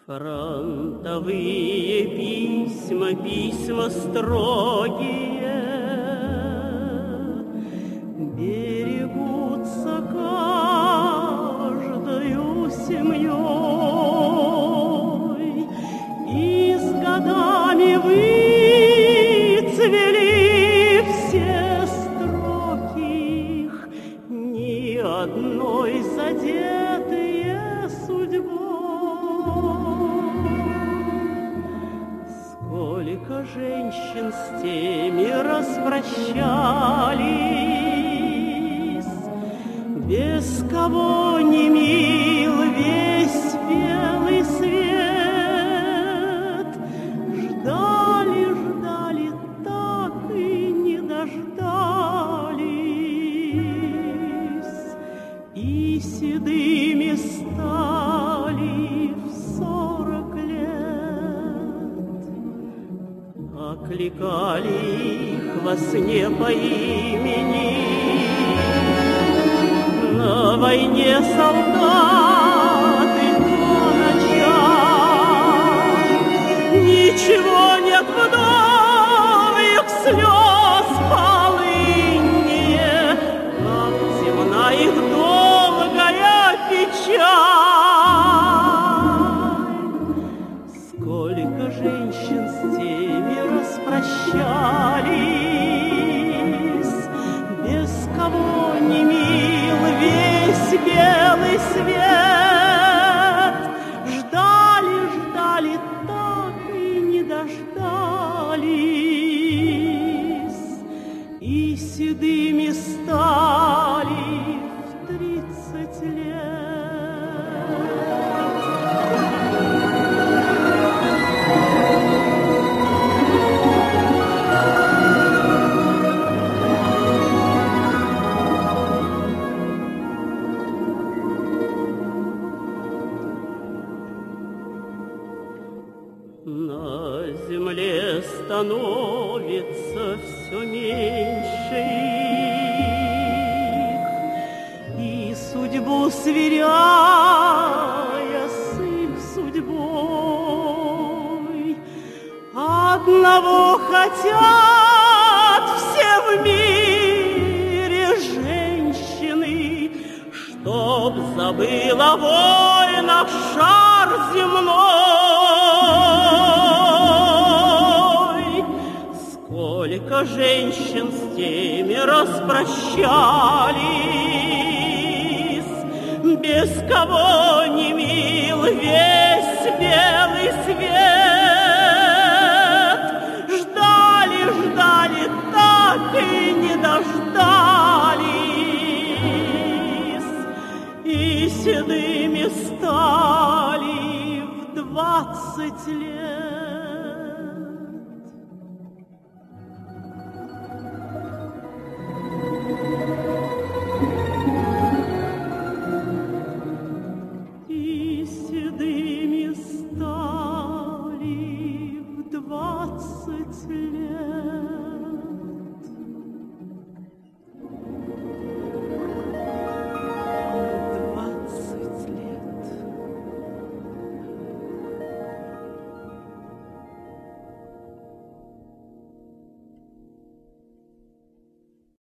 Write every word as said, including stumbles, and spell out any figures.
Фронтовые письма, письма строгие, берегутся каждою семьей, и с годами выцвели все строки их, ни одной задетые судьбой. Сколько женщин с теми распрощались, без кого не мил весь белый свет. Ждали, ждали, так и не дождались, и седыми стали в сорок лет. Окликали их во сне по имени, на войне солдаты по ночам. Ничего нет вдовьих слез полынье, как темна их долгая печаль. Сколько женщин с теми распрощались, без кого не мил весь белый свет. Ждали, ждали, так и не дождались, и седыми стали в тридцать лет. На земле становится все меньше их, и судьбу сверяя с их судьбой, одного хотят все в мире женщины, чтоб забыла войнах шар земной. Сколько женщин с теми распрощались, без кого не мил весь белый свет. Ждали, ждали, так и не дождались, и седыми стали в двадцать лет.